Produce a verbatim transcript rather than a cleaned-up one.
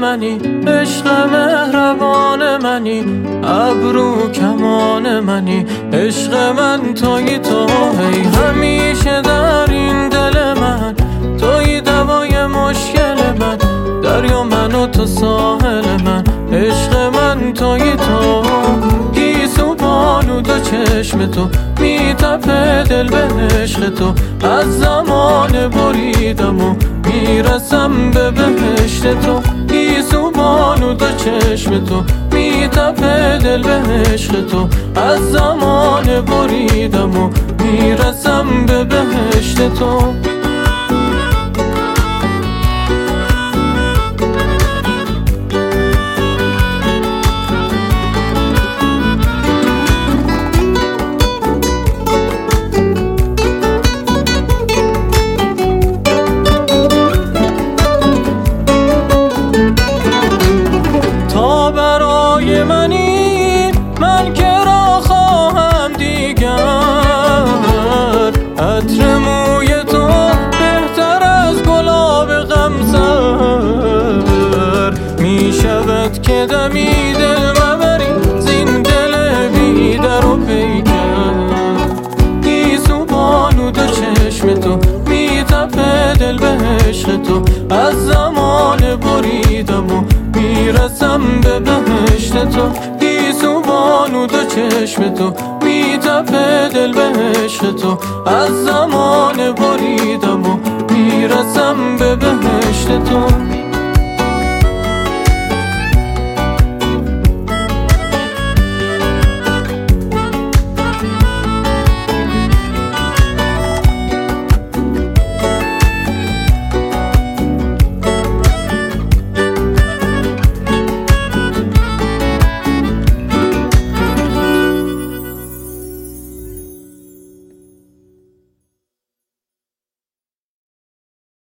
منی، عشق مهربان منی، ابرو کمان منی، عشق من توی تو. هی همیشه در این دل من توی دوای مشکل من، دریا من و تو ساحل من، عشق من توی تو. گیسو بانو دو چشم تو میتپه دل به عشق تو، از زمان بریدم و میرسم به بهشت تو. گیسو بانو دو چشم تو میتپه دل به عشق تو، از زمان بریدم و میرسم به بهشت تو. برای منی من که را خواهم دیگر، عطر موی تو بهتر از گلاب غمزر. می شود که دمی دل مبری زین دل بی در و پیکر. گیسو بانو دو چشم تو میتپه دل به عشق تو، از زمان بریدم و میرسم به بهشت تو. گیسو بانو دو چشم تو میتپه دل به عشق تو، از زمان بریدم و میرسم به بهشت تو.